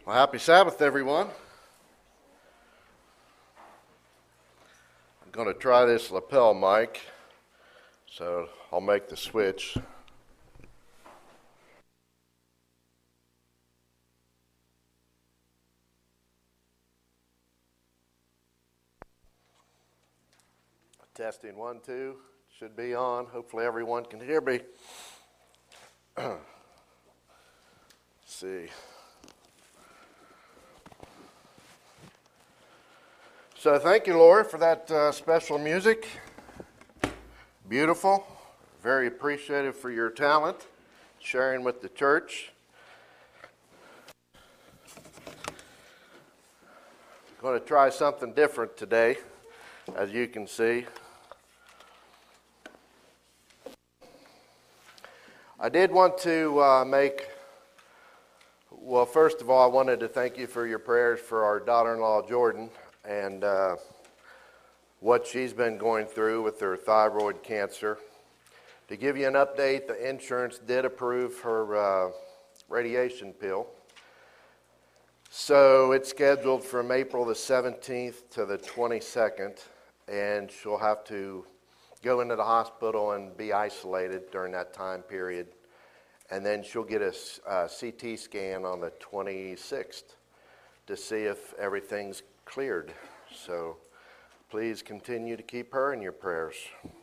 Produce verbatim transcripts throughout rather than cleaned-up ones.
Well, happy Sabbath, everyone. I'm going to try this lapel mic, so I'll make the switch. Testing one, two, should be on. Hopefully everyone can hear me. Let's see. So thank you, Lord, for that uh, special music. Beautiful. Very appreciative for your talent, sharing with the church. I'm going to try something different today, as you can see. I did want to uh, make, well, first of all, I wanted to thank you for your prayers for our daughter-in-law, Jordan, and uh, what she's been going through with her thyroid cancer. To give you an update, the insurance did approve her uh, radiation pill. So it's scheduled from April the seventeenth to the twenty-second, and she'll have to go into the hospital and be isolated during that time period. And then she'll get a, a C T scan on the twenty-sixth to see if everything's cleared. So please continue to keep her in your prayers.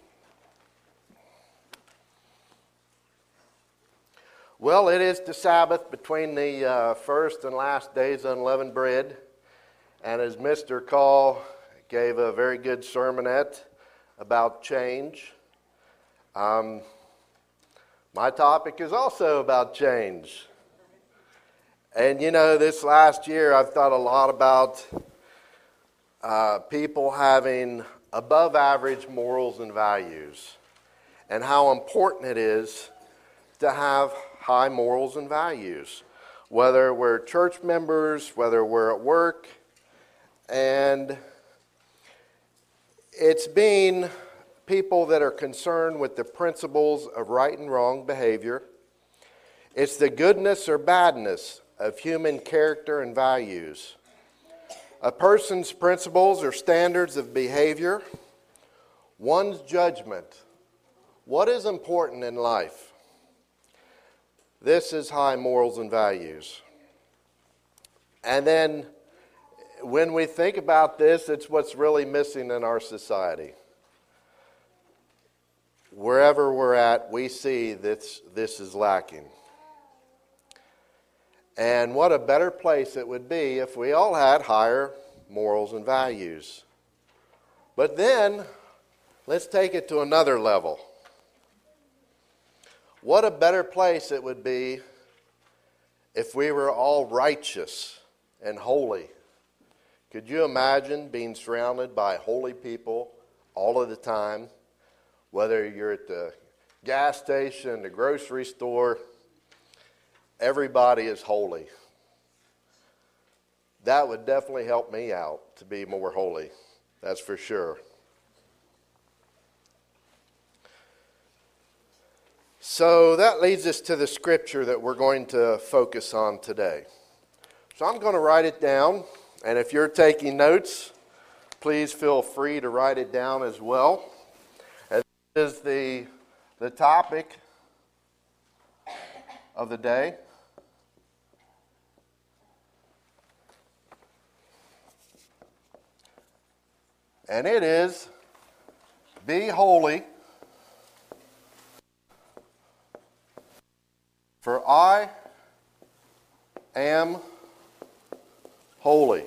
Well, it is the Sabbath between the uh, first and last days of unleavened bread. And as Mister Call gave a very good sermonette about change, um, my topic is also about change. And you know, this last year I've thought a lot about uh, people having above average morals and values, and how important it is to have high morals and values, whether we're church members, whether we're at work. And it's being people that are concerned with the principles of right and wrong behavior. It's the goodness or badness of human character and values. A person's principles or standards of behavior. One's judgment. What is important in life? This is high morals and values. And then when we think about this, it's what's really missing in our society. Wherever we're at, we see that this is lacking. And what a better place it would be if we all had higher morals and values. But then, let's take it to another level. What a better place it would be if we were all righteous and holy. Could you imagine being surrounded by holy people all of the time? Whether you're at the gas station, the grocery store, everybody is holy. That would definitely help me out to be more holy. That's for sure. So that leads us to the scripture that we're going to focus on today. So I'm going to write it down, and if you're taking notes, please feel free to write it down as well. And this is the, the topic of the day. And it is, be holy, for I am holy.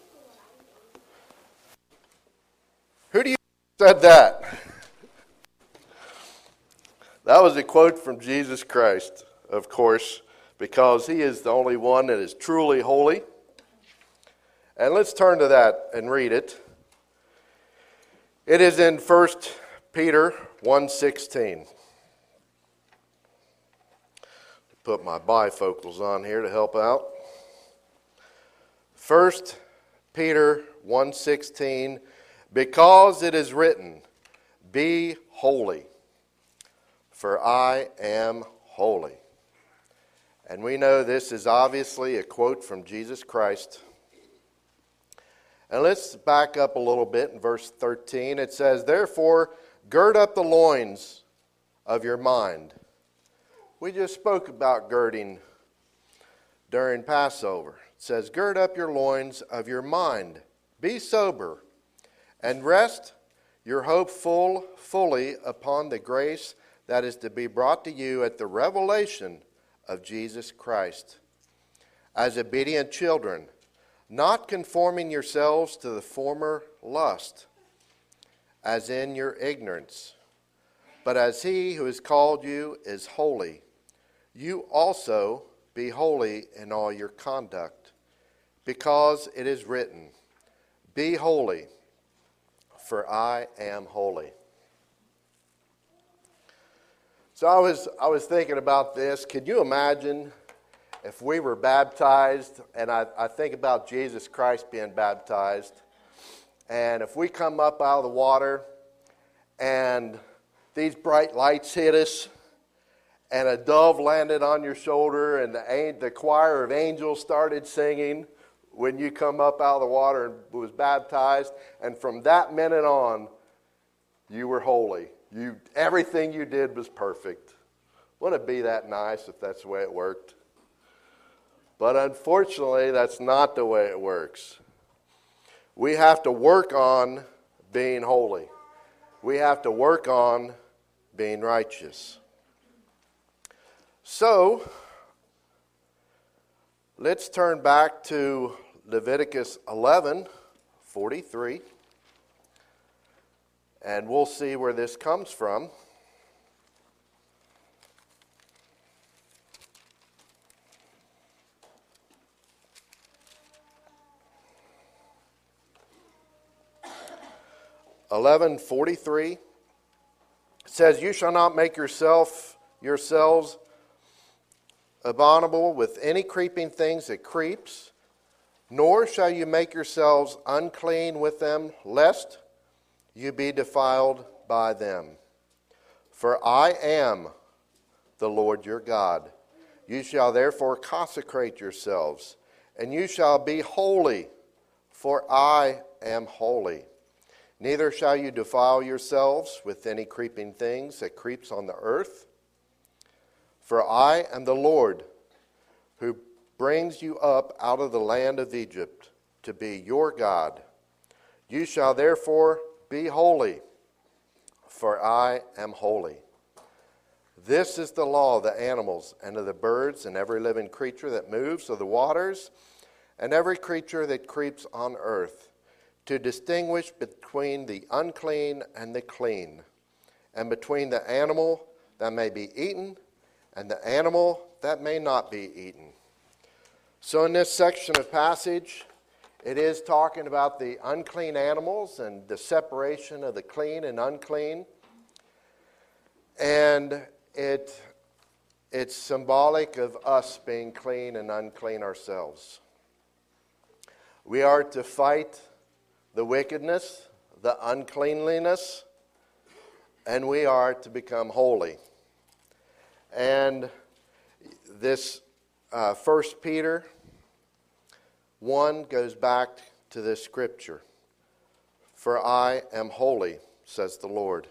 Who do you think said that? That was a quote from Jesus Christ, of course, because he is the only one that is truly holy. And let's turn to that and read it. It is in First Peter one sixteen. Put my bifocals on here to help out. First Peter one sixteen, because it is written, be holy, for I am holy. And we know this is obviously a quote from Jesus Christ. And let's back up a little bit in verse thirteen. It says, "Therefore, gird up the loins of your mind." We just spoke about girding during Passover. It says, "Gird up your loins of your mind. Be sober, and rest your hope full, fully upon the grace that is to be brought to you at the revelation of Jesus Christ. As obedient children, not conforming yourselves to the former lust, as in your ignorance, but as he who has called you is holy, you also be holy in all your conduct, because it is written, 'Be holy, for I am holy.'" So I was I was thinking about this. Could you imagine if we were baptized, and I, I think about Jesus Christ being baptized, and if we come up out of the water and these bright lights hit us, and a dove landed on your shoulder, and the, the choir of angels started singing when you come up out of the water and was baptized, and from that minute on, you were holy. You, everything you did was perfect. Wouldn't it be that nice if that's the way it worked? But unfortunately, that's not the way it works. We have to work on being holy. We have to work on being righteous. So, let's turn back to Leviticus eleven forty-three, and we'll see where this comes from. eleven forty-three says, "You shall not make yourself yourselves abominable with any creeping things that creeps, nor shall you make yourselves unclean with them, lest you be defiled by them. For I am the Lord your God. You shall therefore consecrate yourselves, and you shall be holy, for I am holy. Neither shall you defile yourselves with any creeping things that creeps on the earth. For I am the Lord, who brings you up out of the land of Egypt to be your God. You shall therefore be holy, for I am holy. This is the law of the animals and of the birds and every living creature that moves of the waters and every creature that creeps on earth, to distinguish between the unclean and the clean, and between the animal that may be eaten and the animal that may not be eaten." So in this section of passage, it is talking about the unclean animals and the separation of the clean and unclean. And it it's symbolic of us being clean and unclean ourselves. We are to fight the wickedness, the uncleanliness, and we are to become holy. And this uh, First Peter one goes back to this scripture. "For I am holy, says the Lord."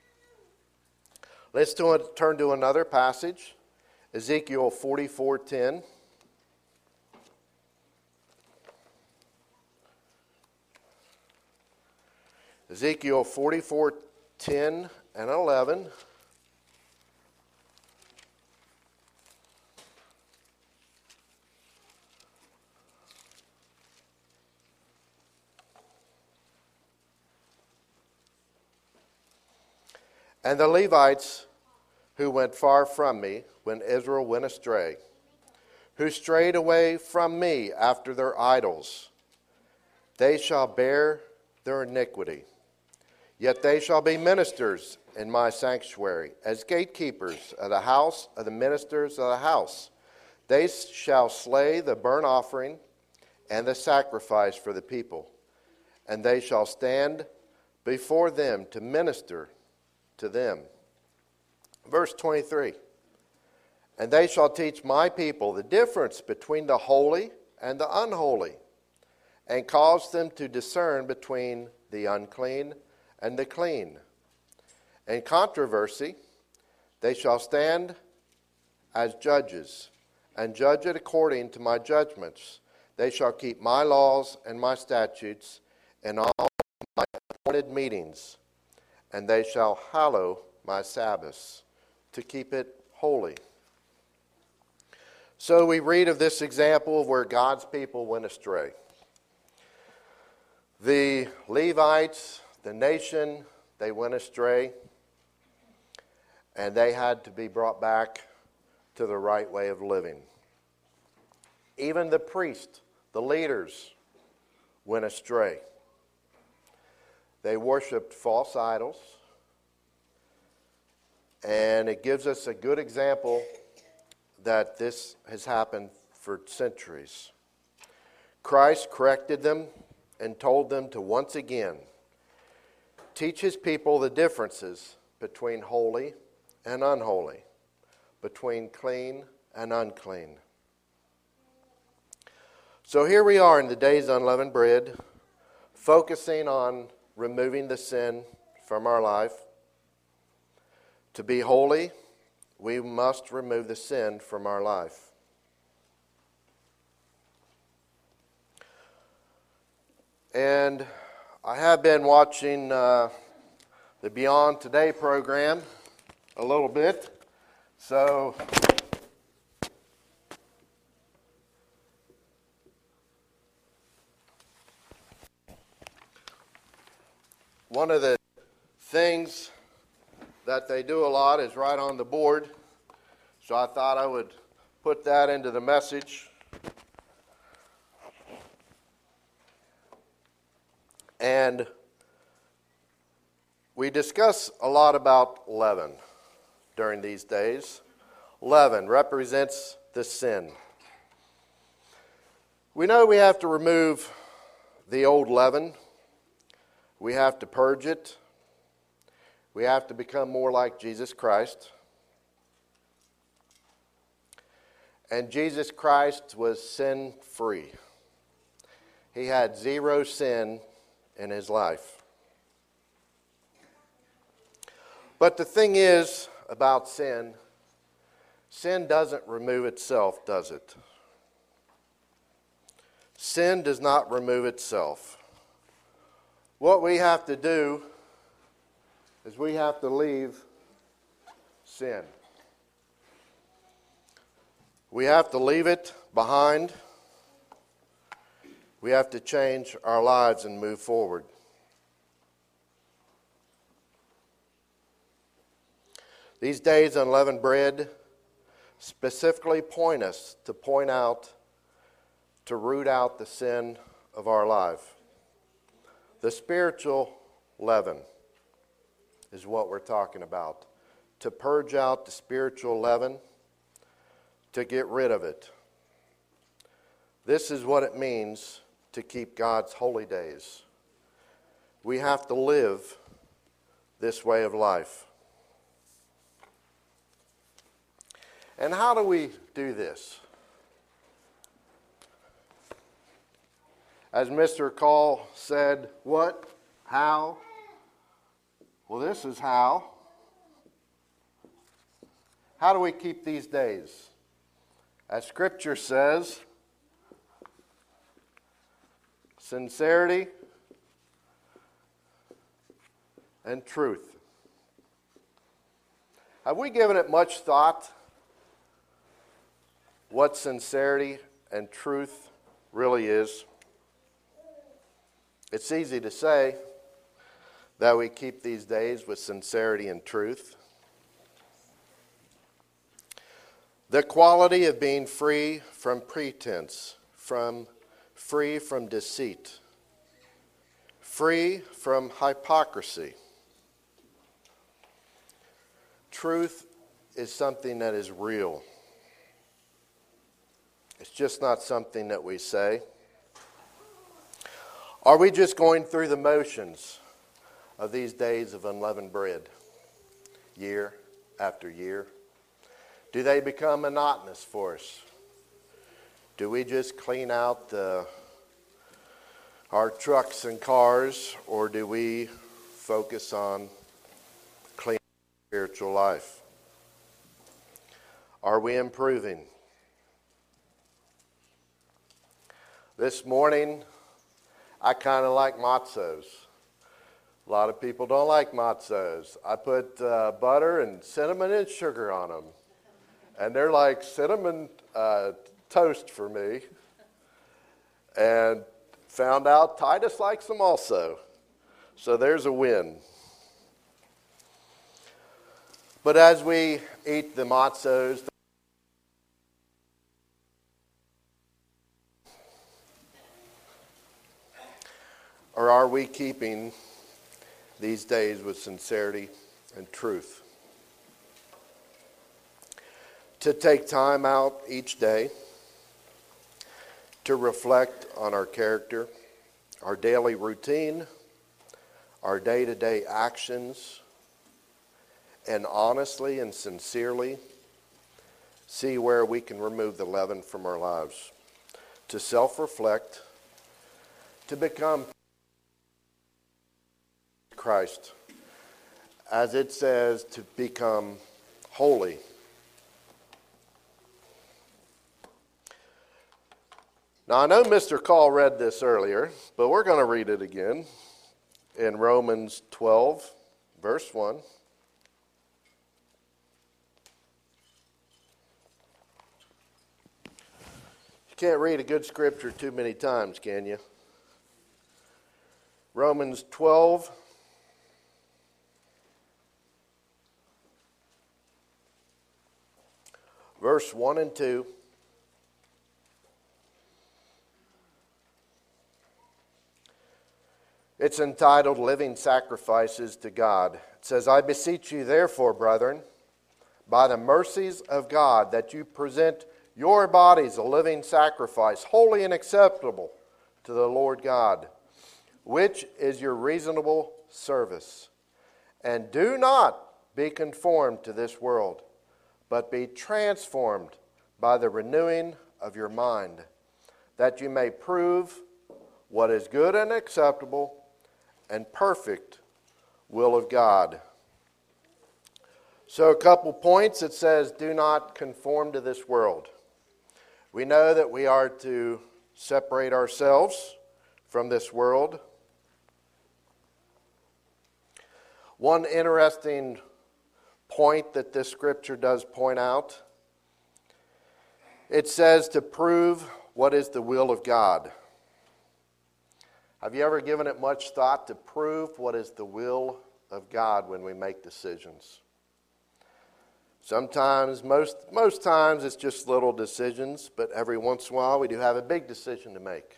Let's do a, turn to another passage, Ezekiel forty-four ten. Ezekiel forty-four ten and eleven. "And the Levites who went far from me when Israel went astray, who strayed away from me after their idols, they shall bear their iniquity. Yet they shall be ministers in my sanctuary, as gatekeepers of the house of the ministers of the house. They shall slay the burnt offering and the sacrifice for the people, and they shall stand before them to minister to them." Verse twenty-three, And they shall teach my people the difference between the holy and the unholy, and cause them to discern between the unclean and the clean. In controversy, they shall stand as judges, and judge it according to my judgments. They shall keep my laws and my statutes in all my appointed meetings, and they shall hallow my Sabbaths, to keep it holy. So we read of this example of where God's people went astray. The Levites, the nation, they went astray, and they had to be brought back to the right way of living. Even the priests, the leaders, went astray. They worshiped false idols, and it gives us a good example that this has happened for centuries. Christ corrected them and told them to once again teach his people the differences between holy and unholy, between clean and unclean. So here we are in the days of unleavened bread, focusing on removing the sin from our life. To be holy, we must remove the sin from our life. And I have been watching uh, the Beyond Today program a little bit. So one of the things that they do a lot is right on the board. So I thought I would put that into the message. And we discuss a lot about leaven during these days. Leaven represents the sin. We know we have to remove the old leaven. We have to purge it. We have to become more like Jesus Christ. And Jesus Christ was sin-free. He had zero sin in his life. But the thing is about sin, sin doesn't remove itself, does it? Sin does not remove itself. What we have to do is we have to leave sin. We have to leave it behind. We have to change our lives and move forward. These days, unleavened bread specifically point us to point out, to root out the sin of our life. The spiritual leaven is what we're talking about. To purge out the spiritual leaven, to get rid of it. This is what it means to keep God's holy days. We have to live this way of life. And how do we do this? As Mister Call said, what? How? Well, this is how. How do we keep these days? As Scripture says, sincerity and truth. Have we given it much thought what sincerity and truth really is? It's easy to say that we keep these days with sincerity and truth. The quality of being free from pretense, from free from deceit, free from hypocrisy. Truth is something that is real. It's just not something that we say. Are we just going through the motions of these days of unleavened bread, year after year? Do they become monotonous for us? Do we just clean out the, our trucks and cars, or do we focus on cleaning spiritual life? Are we improving? This morning, I kind of like matzos. A lot of people don't like matzos. I put uh, butter and cinnamon and sugar on them. And they're like cinnamon uh, toast for me. And found out Titus likes them also. So there's a win. But as we eat the matzos, or are we keeping these days with sincerity and truth? To take time out each day to reflect on our character, our daily routine, our day-to-day actions, and honestly and sincerely see where we can remove the leaven from our lives. To self-reflect, to become Christ, as it says, to become holy. Now, I know Mister Call read this earlier, but we're going to read it again in Romans twelve, verse one. You can't read a good scripture too many times, can you? Romans twelve, verse one and two. It's entitled Living Sacrifices to God. It says, I beseech you therefore, brethren, by the mercies of God, that you present your bodies a living sacrifice, holy and acceptable to the Lord God, which is your reasonable service. And do not be conformed to this world, but be transformed by the renewing of your mind, that you may prove what is good and acceptable and perfect will of God. So a couple points. It says, do not conform to this world. We know that we are to separate ourselves from this world. One interesting point that this scripture does point out, it says to prove what is the will of God. Have you ever given it much thought to prove what is the will of God when we make decisions? Sometimes, most, most times it's just little decisions, but every once in a while we do have a big decision to make.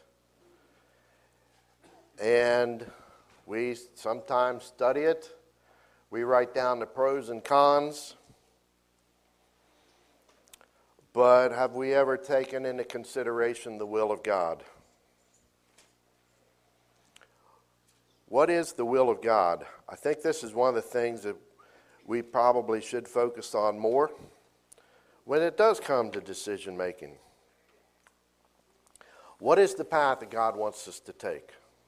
And we sometimes study it. We write down the pros and cons. But have we ever taken into consideration the will of God? What is the will of God? I think this is one of the things that we probably should focus on more when it does come to decision making. What is the path that God wants us to take?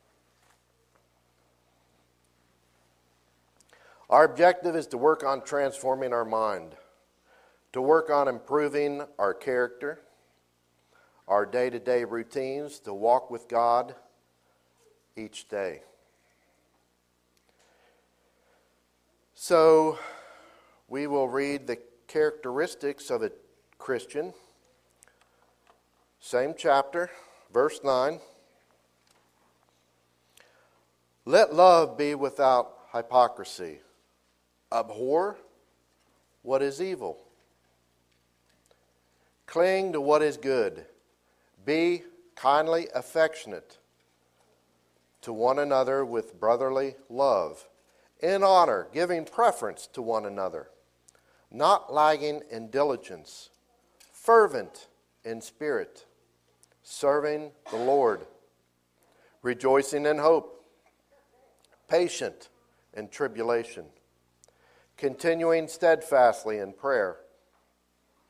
Our objective is to work on transforming our mind, to work on improving our character, our day-to-day routines, to walk with God each day. So, we will read the characteristics of a Christian. Same chapter, verse nine. Let love be without hypocrisy. Abhor what is evil. Cling to what is good. Be kindly affectionate to one another with brotherly love, in honor, giving preference to one another, not lagging in diligence, fervent in spirit, serving the Lord, rejoicing in hope, patient in tribulation, continuing steadfastly in prayer,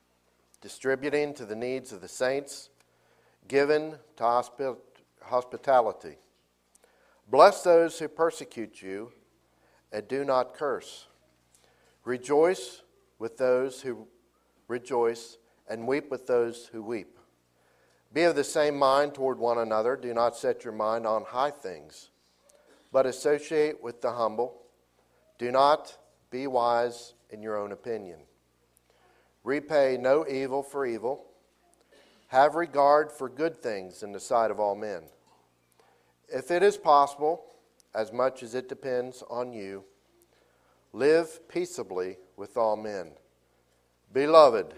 distributing to the needs of the saints, given to hospi- hospitality. Bless those who persecute you, and do not curse. Rejoice with those who rejoice, and weep with those who weep. Be of the same mind toward one another. Do not set your mind on high things, but associate with the humble. Do not be wise in your own opinion. Repay no evil for evil. Have regard for good things in the sight of all men. If it is possible, as much as it depends on you, live peaceably with all men. Beloved,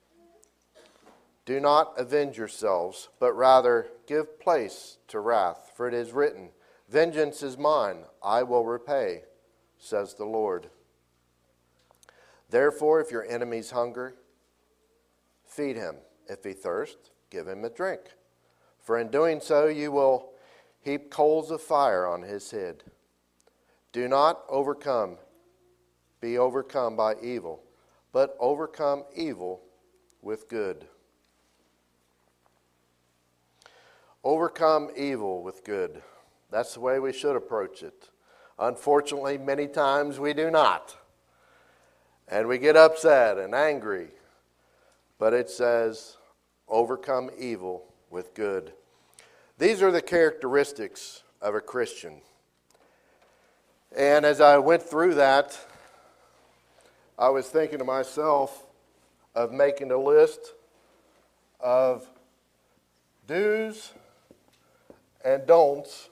do not avenge yourselves, but rather give place to wrath, for it is written, "Vengeance is mine, I will repay," says the Lord. Therefore, if your enemy's hunger, feed him. If he thirst, give him a drink. For in doing so, you will heap coals of fire on his head. Do not overcome, be overcome by evil, but overcome evil with good. Overcome evil with good. That's the way we should approach it. Unfortunately, many times we do not. And we get upset and angry. But it says, overcome evil with good. These are the characteristics of a Christian. And as I went through that, I was thinking to myself of making a list of do's and don'ts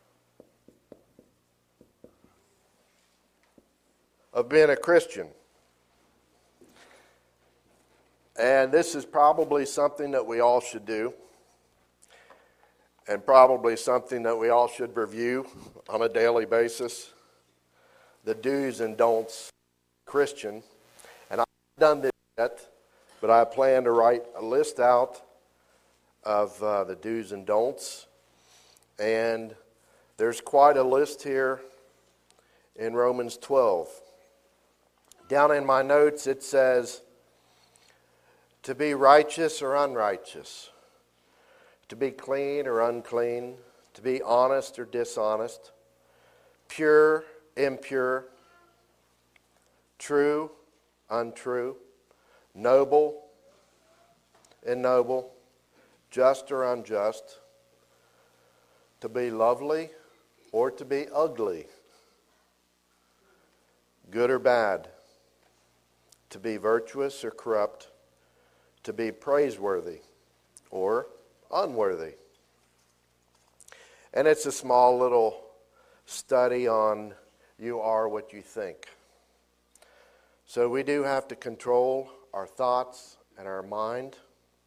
of being a Christian. And this is probably something that we all should do, and probably something that we all should review on a daily basis. The do's and don'ts of a Christian. And I haven't done this yet, but I plan to write a list out of uh, the do's and don'ts. And there's quite a list here in Romans twelve. Down in my notes it says, to be righteous or unrighteous, to be clean or unclean, to be honest or dishonest, pure, impure, true, untrue, noble, ignoble, just or unjust, to be lovely or to be ugly, good or bad, to be virtuous or corrupt, to be praiseworthy or unworthy. And it's a small little study on you are what you think. So we do have to control our thoughts and our mind.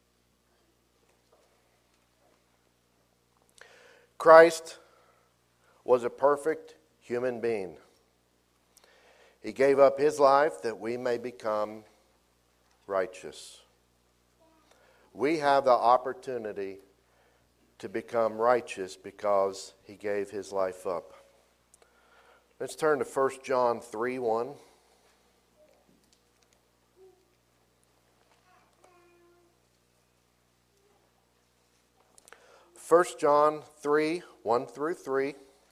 Christ was a perfect human being. He gave up his life that we may become righteous. We have the opportunity to become righteous because he gave his life up. Let's turn to First John three one. First John three, one through three.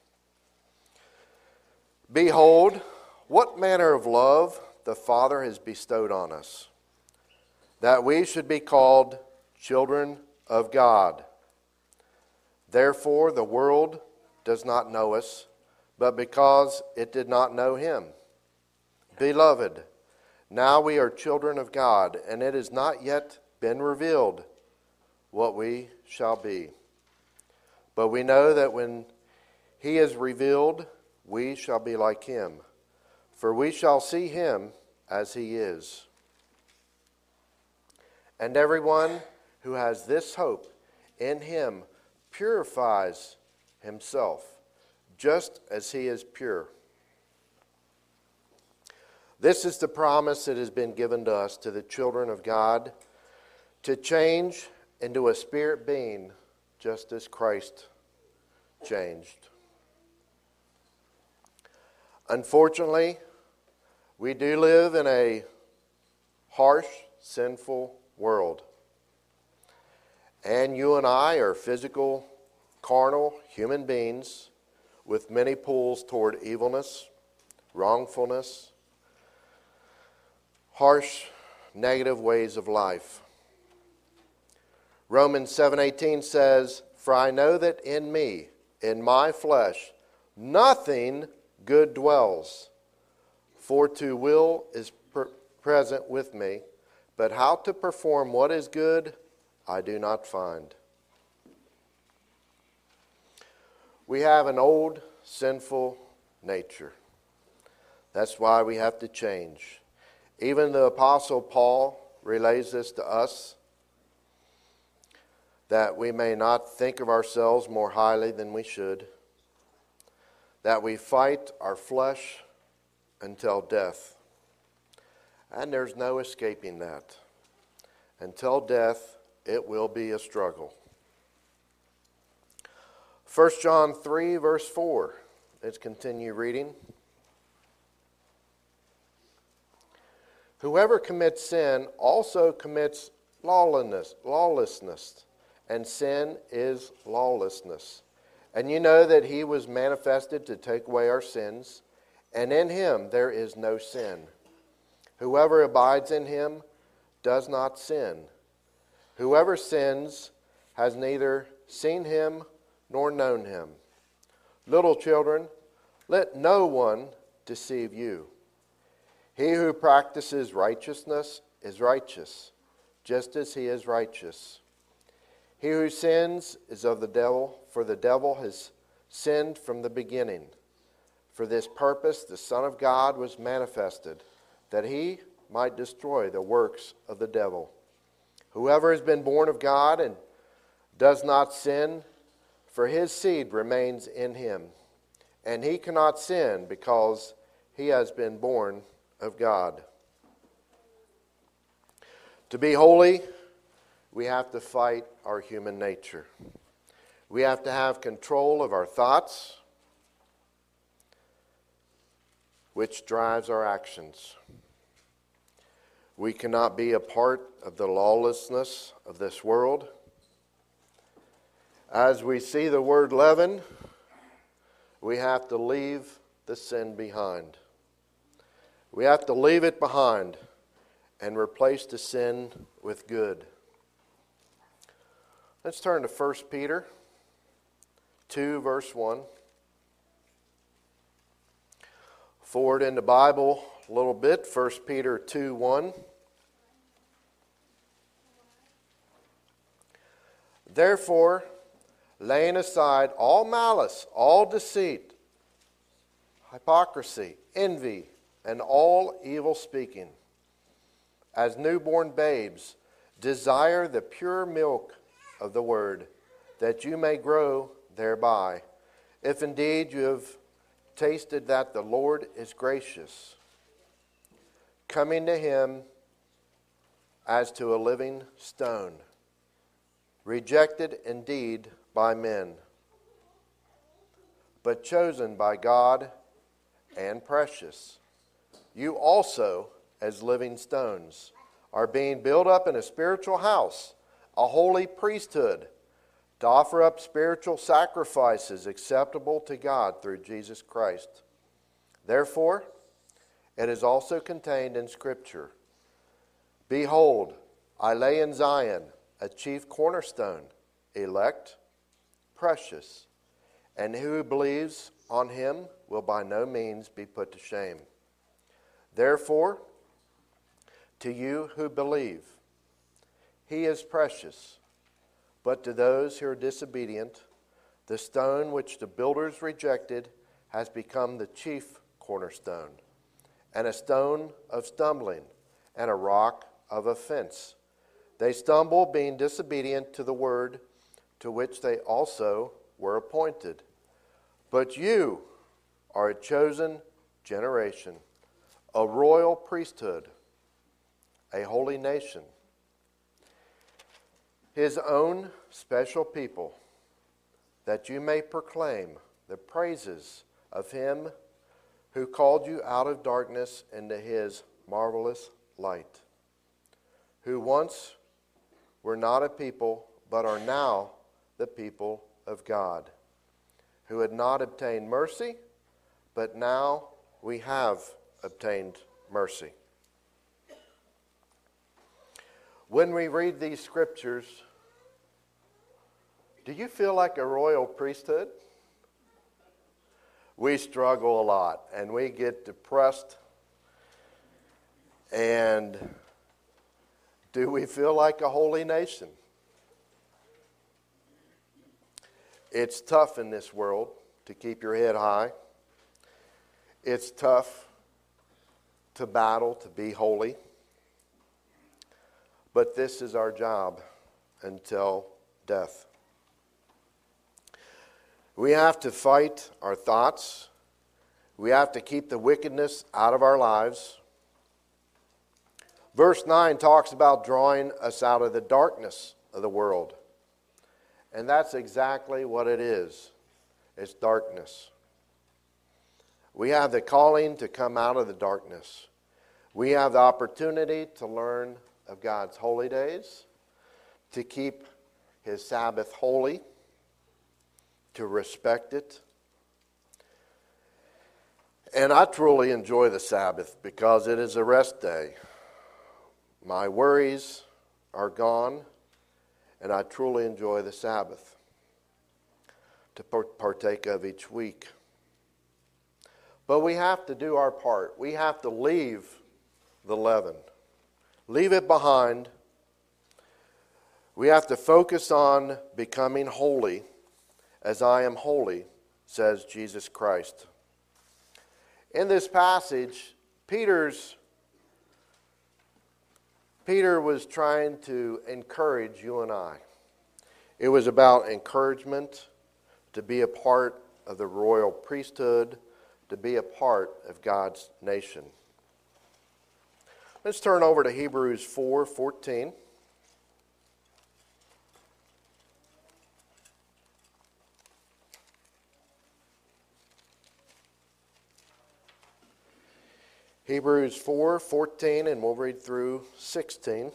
Behold, what manner of love the Father has bestowed on us, that we should be called children of God. Therefore the world does not know us, but because it did not know him. Beloved, now we are children of God, and it has not yet been revealed what we shall be. But we know that when he is revealed, we shall be like him, for we shall see him as he is. And everyone who has this hope in him purifies himself, just as he is pure. This is the promise that has been given to us, to the children of God, to change into a spirit being just as Christ changed. Unfortunately, we do live in a harsh, sinful world. And you and I are physical, carnal human beings with many pulls toward evilness, wrongfulness, harsh, negative ways of life. Romans seven eighteen says, "For I know that in me, in my flesh, nothing good dwells. For to will is per- present with me, but how to perform what is good, I do not find." We have an old, sinful nature. That's why we have to change. Even the Apostle Paul relays this to us, that we may not think of ourselves more highly than we should, that we fight our flesh until death. And there's no escaping that. Until death, it will be a struggle. First John three, verse four. Let's continue reading. "Whoever commits sin also commits lawlessness, lawlessness, and sin is lawlessness. And you know that he was manifested to take away our sins, and in him there is no sin. Whoever abides in him does not sin. Whoever sins has neither seen him nor known him. Little children, let no one deceive you. He who practices righteousness is righteous, just as he is righteous. He who sins is of the devil, for the devil has sinned from the beginning. For this purpose the Son of God was manifested, that he might destroy the works of the devil. Whoever has been born of God and does not sin, for his seed remains in him, and he cannot sin because he has been born of God." To be holy, we have to fight our human nature. We have to have control of our thoughts, which drives our actions. We cannot be a part of the lawlessness of this world. As we see the word leaven, we have to leave the sin behind. We have to leave it behind and replace the sin with good. Let's turn to First Peter two, verse one. Forward in the Bible a little bit, First Peter two, one. "Therefore, laying aside all malice, all deceit, hypocrisy, envy, and all evil speaking, as newborn babes, desire the pure milk of the word, that you may grow thereby, if indeed you have tasted that the Lord is gracious, coming to him as to a living stone, rejected indeed by men, but chosen by God and precious. You also, as living stones, are being built up in a spiritual house, a holy priesthood, to offer up spiritual sacrifices acceptable to God through Jesus Christ. Therefore, it is also contained in Scripture, 'Behold, I lay in Zion a chief cornerstone, elect, precious, and who believes on him will by no means be put to shame. Therefore, to you who believe, he is precious. But to those who are disobedient, the stone which the builders rejected has become the chief cornerstone, and a stone of stumbling, and a rock of offense. They stumble, being disobedient to the word to which they also were appointed. But you are a chosen generation, a royal priesthood, a holy nation, his own special people, that you may proclaim the praises of him who called you out of darkness into his marvelous light, who once were not a people, but are now the people of God, who had not obtained mercy, but now we have obtained mercy. When we read these scriptures, do you feel like a royal priesthood? We struggle a lot, and we get depressed. And do we feel like a holy nation? It's tough in this world to keep your head high. It's tough to battle, to be holy. But this is our job until death. We have to fight our thoughts. We have to keep the wickedness out of our lives. Verse nine talks about drawing us out of the darkness of the world. And that's exactly what it is. It's darkness. We have the calling to come out of the darkness. We have the opportunity to learn of God's holy days, to keep His Sabbath holy, to respect it. And I truly enjoy the Sabbath because it is a rest day. My worries are gone, and I truly enjoy the Sabbath to partake of each week. But we have to do our part. We have to leave the leaven. Leave it behind. We have to focus on becoming holy as I am holy, says Jesus Christ. In this passage, Peter's Peter was trying to encourage you and I. It was about encouragement to be a part of the royal priesthood, to be a part of God's nation. Let's turn over to Hebrews four fourteen. Hebrews four fourteen, and we'll read through sixteen.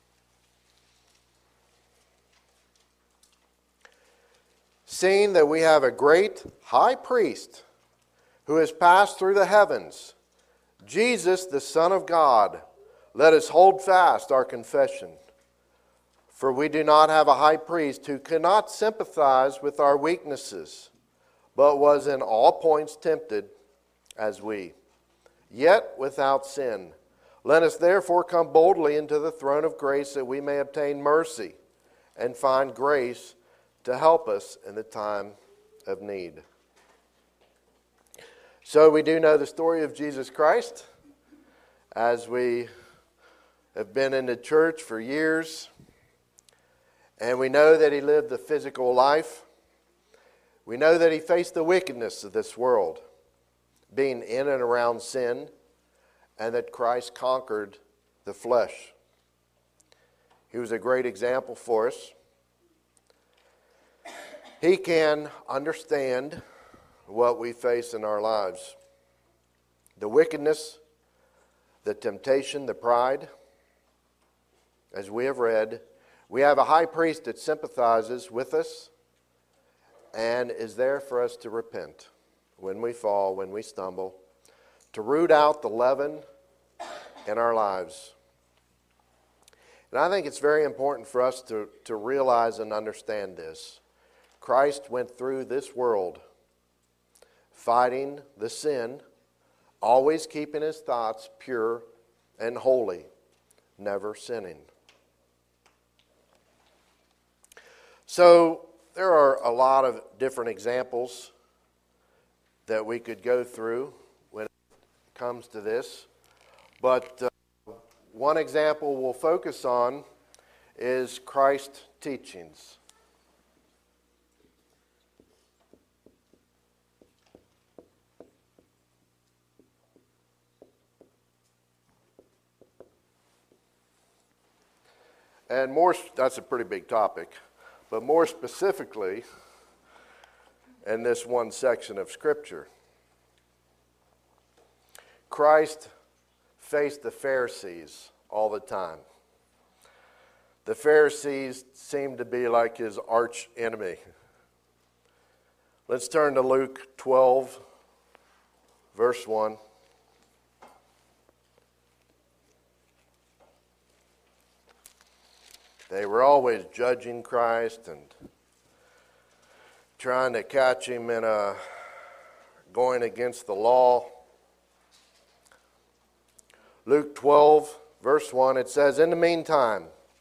Seeing that we have a great high priest who has passed through the heavens, Jesus, the Son of God, let us hold fast our confession. For we do not have a high priest who cannot sympathize with our weaknesses, but was in all points tempted as we, yet without sin. Let us therefore come boldly into the throne of grace that we may obtain mercy and find grace to help us in the time of need. So we do know the story of Jesus Christ, as we have been in the church for years, and we know that He lived the physical life. We know that He faced the wickedness of this world, being in and around sin, and that Christ conquered the flesh. He was a great example for us. He can understand what we face in our lives. The wickedness, the temptation, the pride. As we have read, we have a high priest that sympathizes with us and is there for us to repent when we fall, when we stumble, to root out the leaven in our lives. And I think it's very important for us to, to realize and understand this. Christ went through this world fighting the sin, always keeping His thoughts pure and holy, never sinning. So there are a lot of different examples that we could go through when it comes to this. But uh, one example we'll focus on is Christ's teachings. And more, that's a pretty big topic, but more specifically, in this one section of Scripture, Christ faced the Pharisees all the time. the Pharisees seemed to be like his arch enemy. Let's turn to Luke twelve, verse one. They were always judging Christ and trying to catch him in a going against the law. Luke twelve, verse one, it says, "In the meantime,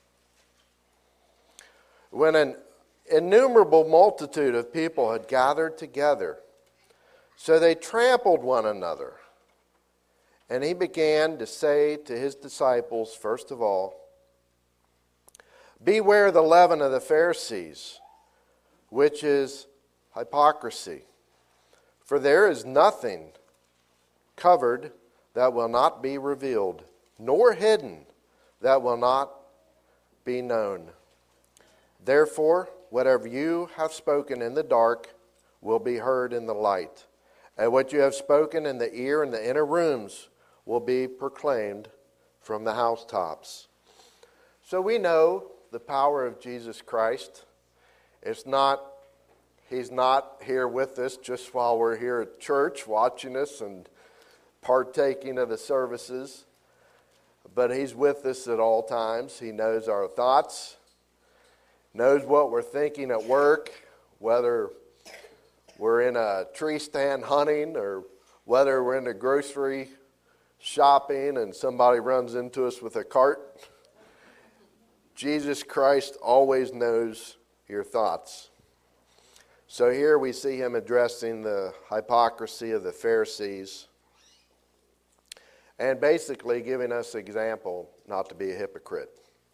when an innumerable multitude of people had gathered together, so they trampled one another. And he began to say to his disciples, first of all, 'Beware the leaven of the Pharisees, which is hypocrisy. For there is nothing covered that will not be revealed, nor hidden that will not be known. Therefore, whatever you have spoken in the dark will be heard in the light, and what you have spoken in the ear in the inner rooms will be proclaimed from the housetops.'" So we know the power of Jesus Christ. It's not, he's not here with us just while we're here at church watching us and partaking of the services, but he's with us at all times. He knows our thoughts, knows what we're thinking at work, whether we're in a tree stand hunting or whether we're in the grocery shopping and somebody runs into us with a cart. Jesus Christ always knows your thoughts. So here we see him addressing the hypocrisy of the Pharisees and basically giving us an example not to be a hypocrite.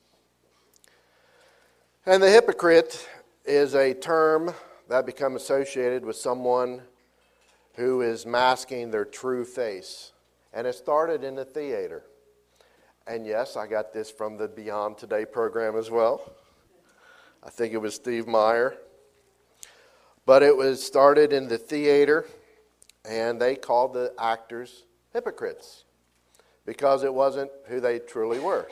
And the hypocrite is a term that becomes associated with someone who is masking their true face. And it started in the theater. And yes, I got this from the Beyond Today program as well. I think it was Steve Meyer. But it was started in the theater, and they called the actors hypocrites because it wasn't who they truly were.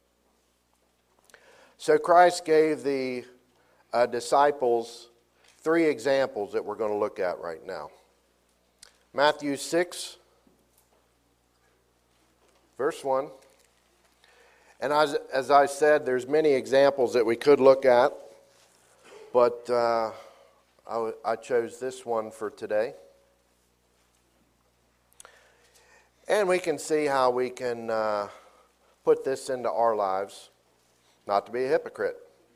So Christ gave the uh, disciples three examples that we're going to look at right now. Matthew six, verse one. And as, as I said, there's many examples that we could look at, but uh, I, w- I chose this one for today. And we can see how we can uh, put this into our lives, not to be a hypocrite.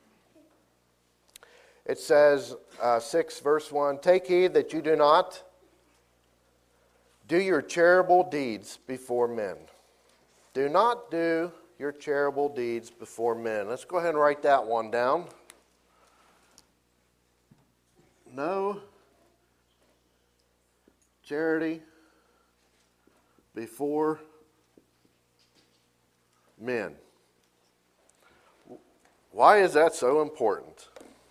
It says, uh, six verse one, "Take heed that you do not do your charitable deeds before men." Do not do your charitable deeds before men. Let's go ahead and write that one down. No charity before men. Why is that so important?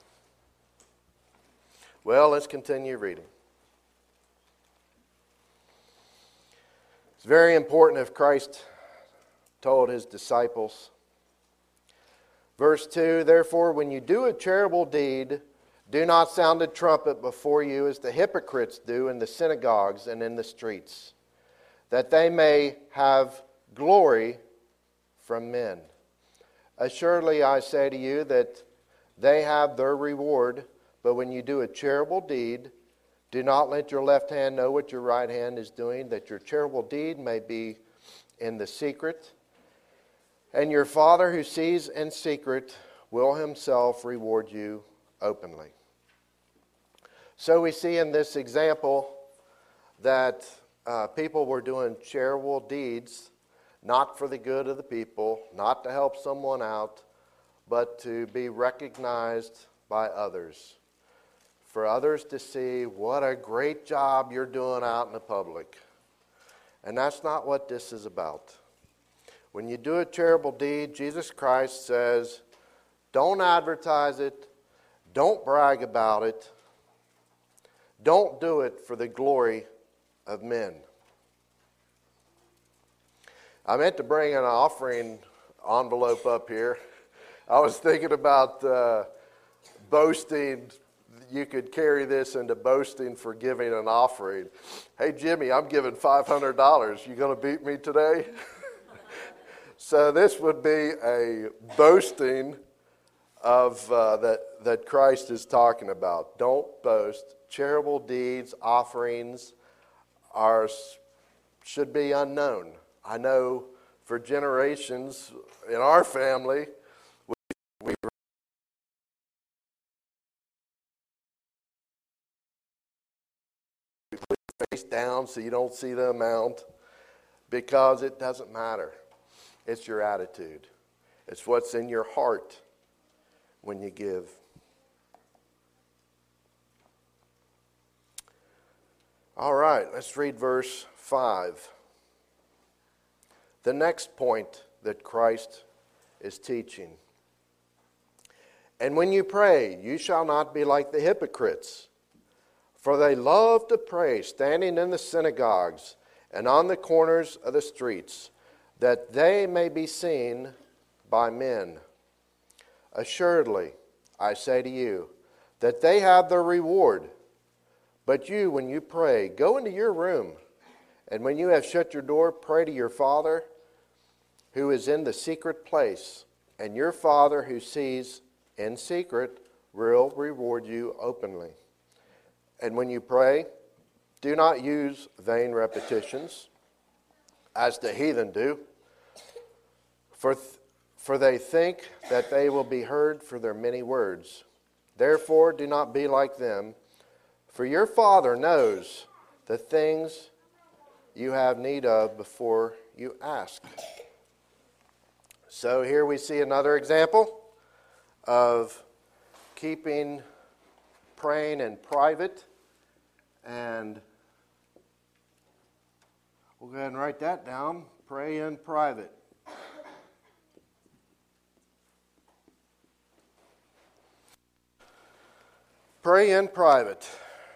Well, let's continue reading. It's very important if Christ told his disciples. Verse two, "Therefore, when you do a charitable deed, do not sound a trumpet before you as the hypocrites do in the synagogues and in the streets, that they may have glory from men. Assuredly, I say to you that they have their reward. But when you do a charitable deed, do not let your left hand know what your right hand is doing, that your charitable deed may be in the secret. And your Father who sees in secret will himself reward you openly." So we see in this example that uh, people were doing charitable deeds, not for the good of the people, not to help someone out, but to be recognized by others. For others to see what a great job you're doing out in the public. And that's not what this is about. When you do a charitable deed, Jesus Christ says, don't advertise it, don't brag about it, don't do it for the glory of men. I meant to bring an offering envelope up here, I was thinking about uh, boasting. You could carry this into boasting for giving an offering. Hey, Jimmy, I'm giving five hundred dollars. You going to beat me today? So this would be a boasting of uh, that, that Christ is talking about. Don't boast. Charitable deeds, offerings are should be unknown. I know for generations in our family, we, we put your face down so you don't see the amount, because it doesn't matter. It's your attitude. It's what's in your heart when you give. All right, let's read verse five. The next point that Christ is teaching. And when you pray, you shall not be like the hypocrites, for they love to pray, standing in the synagogues and on the corners of the streets, that they may be seen by men. Assuredly, I say to you, that they have their reward. But you, when you pray, go into your room, and when you have shut your door, pray to your Father who is in the secret place, and your Father who sees in secret will reward you openly. And when you pray, do not use vain repetitions, as the heathen do, for, th- for they think that they will be heard for their many words. Therefore, do not be like them, for your Father knows the things you have need of before you ask. So here we see another example of keeping praying in private. And we'll go ahead and write that down. Pray in private. Pray in private.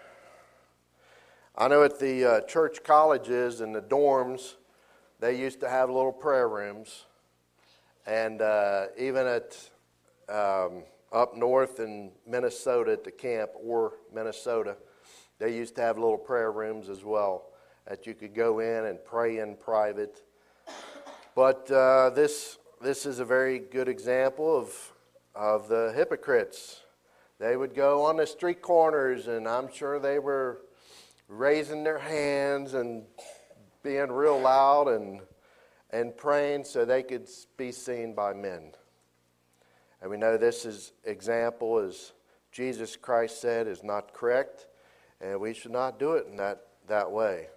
I know at the uh, church colleges and the dorms, they used to have little prayer rooms. And uh, even at um, up north in Minnesota at the camp, or Minnesota, they used to have little prayer rooms as well that you could go in and pray in private. But uh, this this is a very good example of of the hypocrites. They would go on the street corners, and I'm sure they were raising their hands and being real loud and and praying so they could be seen by men. And we know this is example, as Jesus Christ said, is not correct, and we should not do it in that, that way.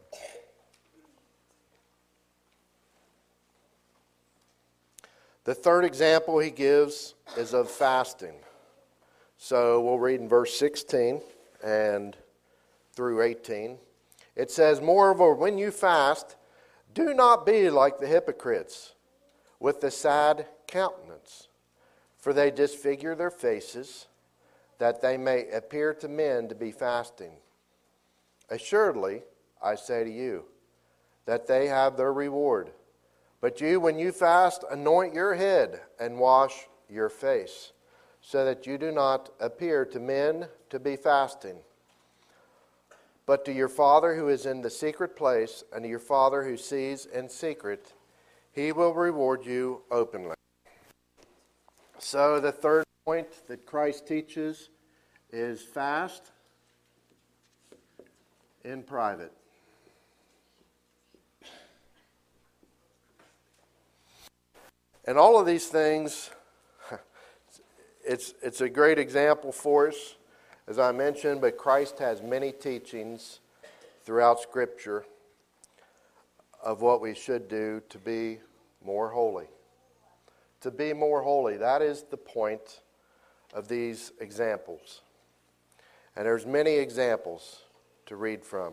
The third example he gives is of fasting. So we'll read in verse sixteen and through eighteen. It says, "Moreover, when you fast, do not be like the hypocrites, with the sad countenance, for they disfigure their faces, that they may appear to men to be fasting. Assuredly, I say to you, that they have their reward. But you, when you fast, anoint your head and wash your face, so that you do not appear to men to be fasting, but to your Father who is in the secret place, and to your Father who sees in secret, he will reward you openly." So the third point that Christ teaches is fast in private. And all of these things, it's, it's a great example for us, as I mentioned, but Christ has many teachings throughout Scripture of what we should do to be more holy. To be more holy, that is the point of these examples. And there's many examples to read from.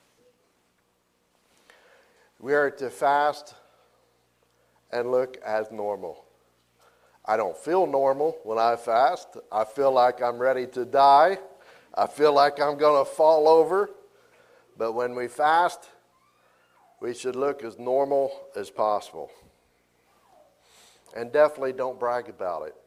We are to fast and look as normal. I don't feel normal when I fast. I feel like I'm ready to die. I feel like I'm going to fall over. But when we fast, we should look as normal as possible. And definitely don't brag about it.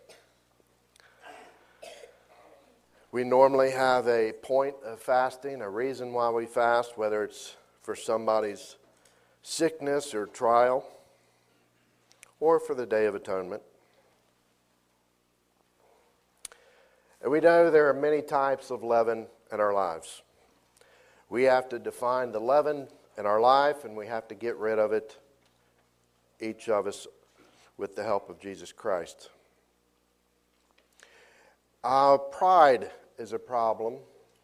We normally have a point of fasting, a reason why we fast, whether it's for somebody's sickness or trial, or for the Day of Atonement. And we know there are many types of leaven in our lives. We have to define the leaven in our life, and we have to get rid of it, each of us, with the help of Jesus Christ. Uh, pride is a problem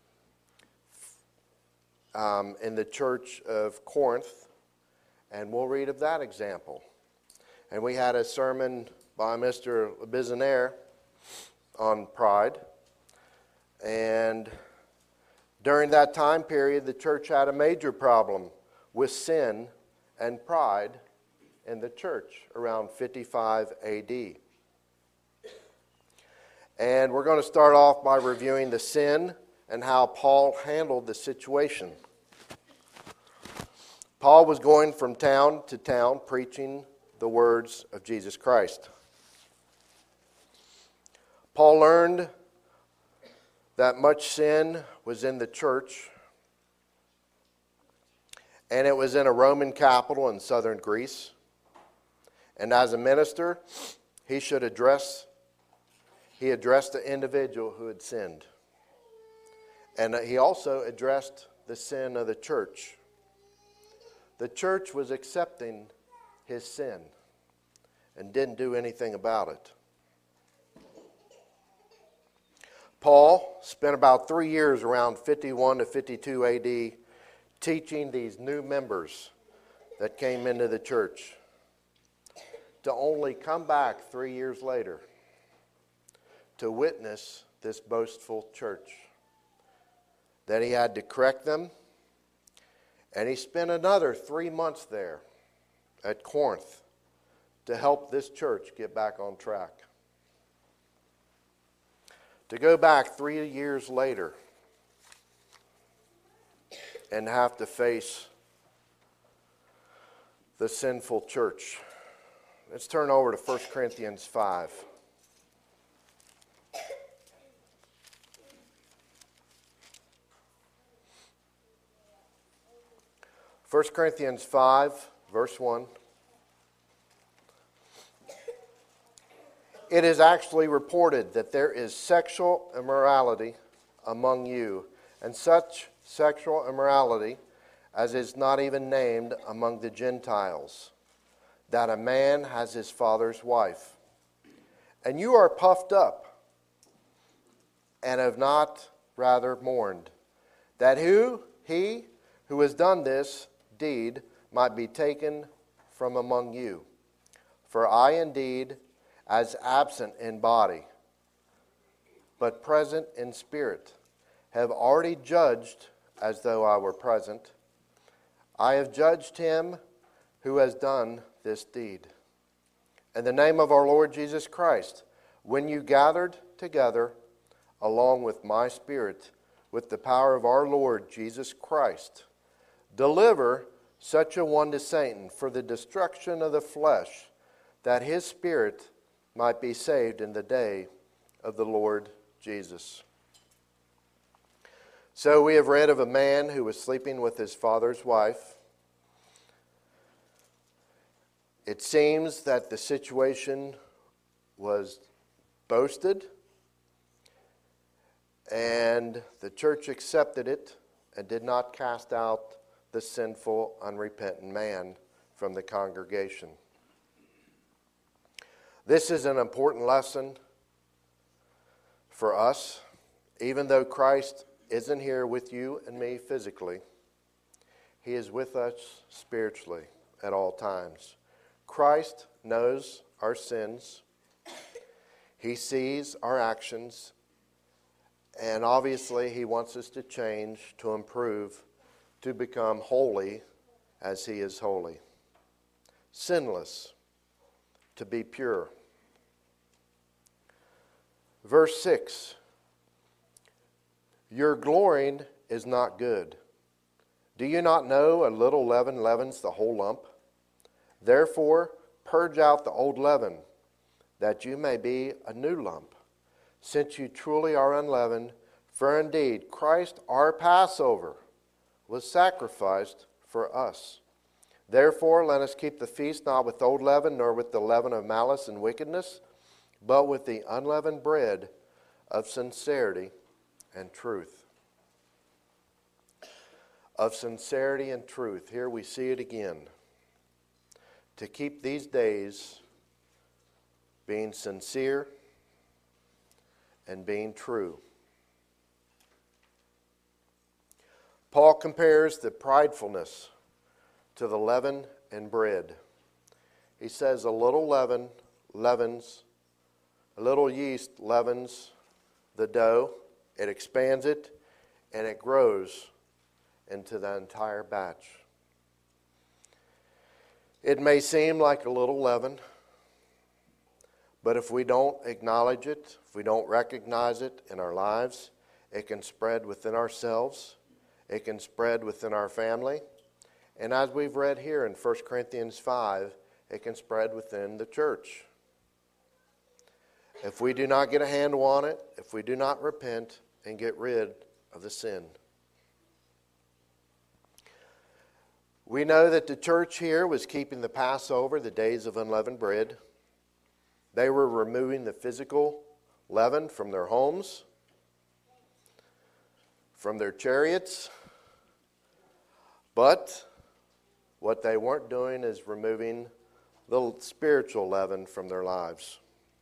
um, in the church of Corinth, and we'll read of that example. And we had a sermon by Mister Bizonaire on pride, and during that time period, the church had a major problem with sin and pride in the church around fifty-five A D. And we're going to start off by reviewing the sin and how Paul handled the situation. Paul was going from town to town preaching the words of Jesus Christ. Paul learned that much sin was in the church, and it was in a Roman capital in southern Greece. And as a minister, he should address, he addressed the individual who had sinned. And he also addressed the sin of the church. The church was accepting his sin and didn't do anything about it. Paul spent about three years around fifty-one to fifty-two A D teaching these new members that came into the church, to only come back three years later to witness this boastful church. That he had to correct them, and he spent another three months there at Corinth to help this church get back on track. To go back three years later and have to face the sinful church. Let's turn over to First Corinthians five. First Corinthians five, verse one. It is actually reported that there is sexual immorality among you, and such sexual immorality as is not even named among the Gentiles, that a man has his father's wife. And you are puffed up, and have not rather mourned, that who he who has done this deed might be taken from among you. For I indeed, as absent in body, but present in spirit, have already judged as though I were present. I have judged him who has done this deed. In the name of our Lord Jesus Christ, when you gathered together, along with my spirit, with the power of our Lord Jesus Christ, deliver such a one to Satan for the destruction of the flesh, that his spirit might be saved in the day of the Lord Jesus. So we have read of a man who was sleeping with his father's wife. It seems that the situation was boasted, and the church accepted it and did not cast out the sinful, unrepentant man from the congregation. This is an important lesson for us. Even though Christ isn't here with you and me physically, he is with us spiritually at all times. Christ knows our sins. He sees our actions. And obviously, he wants us to change, to improve, to become holy as he is holy. Sinless, to be pure. Verse six. Your glorying is not good. Do you not know a little leaven leavens the whole lump? Therefore, purge out the old leaven, that you may be a new lump, since you truly are unleavened. For indeed, Christ our Passover was sacrificed for us. Therefore, let us keep the feast not with old leaven, nor with the leaven of malice and wickedness, but with the unleavened bread of sincerity and truth. Of sincerity and truth. Here we see it again. To keep these days being sincere and being true. Paul compares the pridefulness to the leaven and bread. He says a little leaven leavens, a little yeast leavens the dough, it expands it, and it grows into the entire batch. It may seem like a little leaven, but if we don't acknowledge it, if we don't recognize it in our lives, it can spread within ourselves, it can spread within our family, and as we've read here in First Corinthians five, it can spread within the church. If we do not get a handle on it, if we do not repent and get rid of the sin. We know that the church here was keeping the Passover, the days of unleavened bread. They were removing the physical leaven from their homes, from their chariots. But what they weren't doing is removing the spiritual leaven from their lives.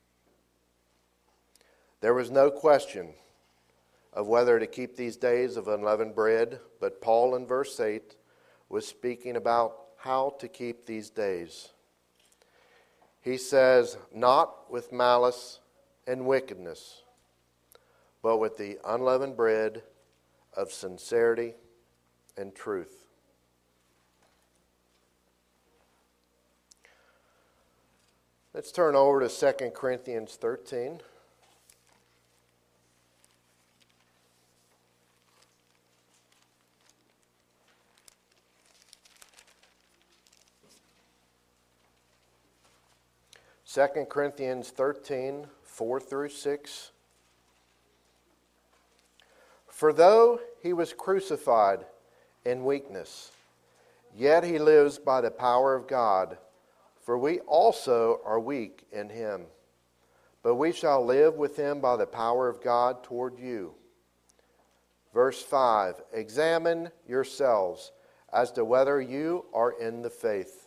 There was no question of whether to keep these days of unleavened bread, but Paul in verse eight was speaking about how to keep these days. He says, not with malice and wickedness, but with the unleavened bread of sincerity and truth. Let's turn over to Second Corinthians thirteen. Second Corinthians thirteen, four through six. For though he was crucified in weakness, yet he lives by the power of God. For we also are weak in him, but we shall live with him by the power of God toward you. Verse five, examine yourselves as to whether you are in the faith.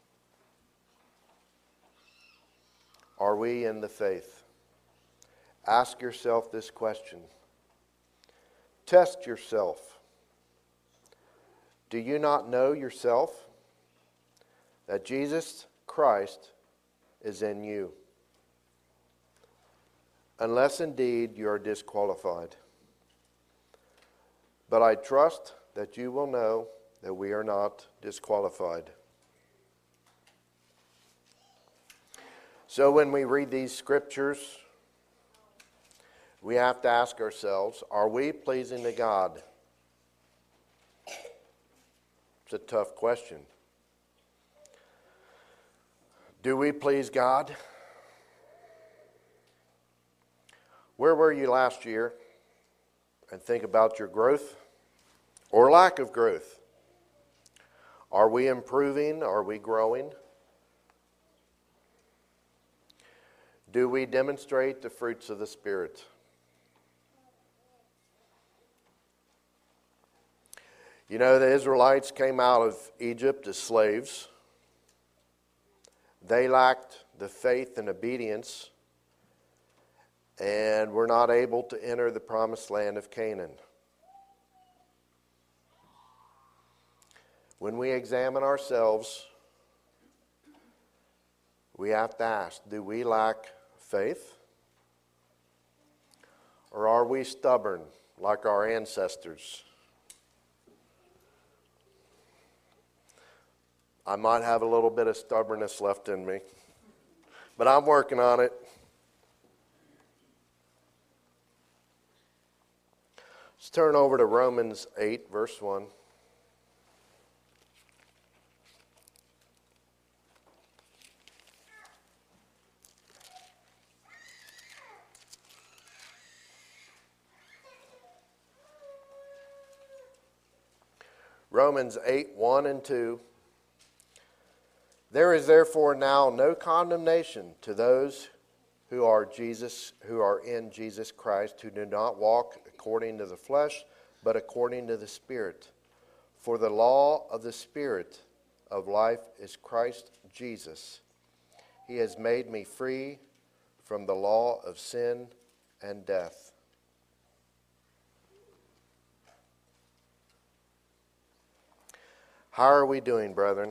Are we in the faith? Ask yourself this question. Test yourself. Do you not know yourself that Jesus Christ is in you? Unless indeed you are disqualified. But I trust that you will know that we are not disqualified. So when we read these scriptures, we have to ask ourselves, are we pleasing to God? It's a tough question. Do we please God? Where were you last year? And think about your growth or lack of growth. Are we improving? Are we growing? Do we demonstrate the fruits of the Spirit? You know, the Israelites came out of Egypt as slaves. They lacked the faith and obedience and were not able to enter the promised land of Canaan. When we examine ourselves, we have to ask, do we lack faith? Or are we stubborn like our ancestors? I might have a little bit of stubbornness left in me, but I'm working on it. Let's turn over to Romans eight, verse one. Romans eight, one and two. There is therefore now no condemnation to those who are Jesus, who are in Jesus Christ, who do not walk according to the flesh, but according to the Spirit. For the law of the Spirit of life is Christ Jesus. He has made me free from the law of sin and death. How are we doing, brethren?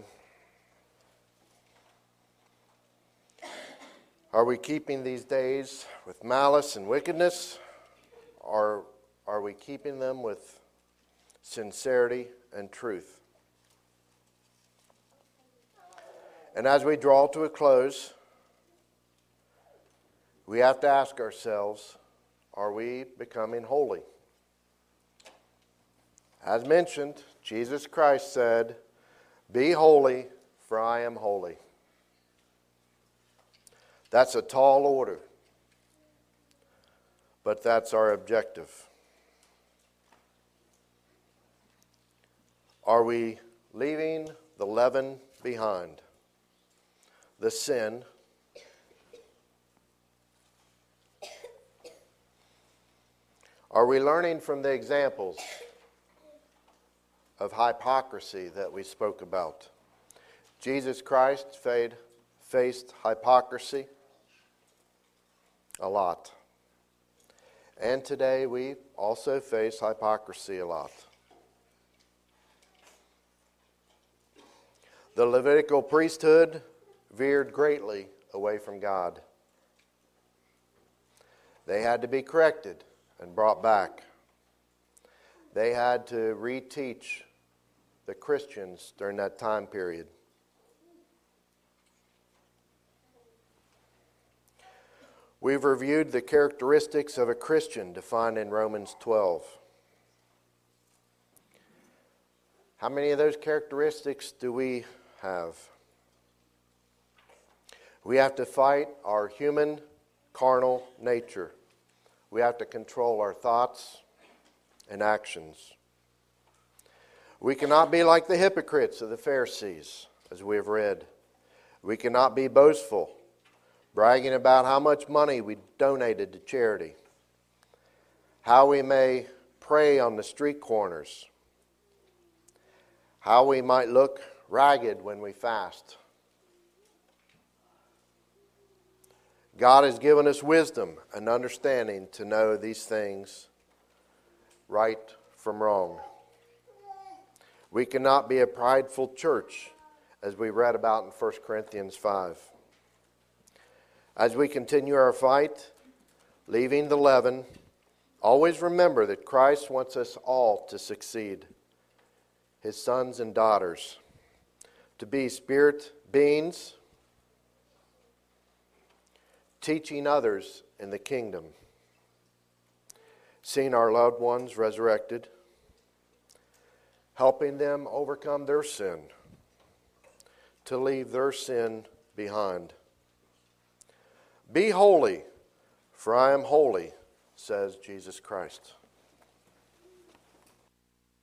Are we keeping these days with malice and wickedness? Or are we keeping them with sincerity and truth? And as we draw to a close, we have to ask ourselves, are we becoming holy? As mentioned, Jesus Christ said, "Be holy, for I am holy." That's a tall order, but that's our objective. Are we leaving the leaven behind? The sin. Are we learning from the examples of hypocrisy that we spoke about? Jesus Christ faced hypocrisy a lot. And today we also face hypocrisy a lot. The Levitical priesthood veered greatly away from God. They had to be corrected and brought back. They had to reteach the Christians during that time period. We've reviewed the characteristics of a Christian defined in Romans twelve. How many of those characteristics do we have? We have to fight our human, carnal nature. We have to control our thoughts and actions. We cannot be like the hypocrites of the Pharisees, as we have read. We cannot be boastful, bragging about how much money we donated to charity, how we may pray on the street corners, how we might look ragged when we fast. God has given us wisdom and understanding to know these things, right from wrong. We cannot be a prideful church, as we read about in First Corinthians five. As we continue our fight, leaving the leaven, always remember that Christ wants us all to succeed, His sons and daughters, to be spirit beings, teaching others in the kingdom, seeing our loved ones resurrected, helping them overcome their sin, to leave their sin behind. Be holy, for I am holy, says Jesus Christ.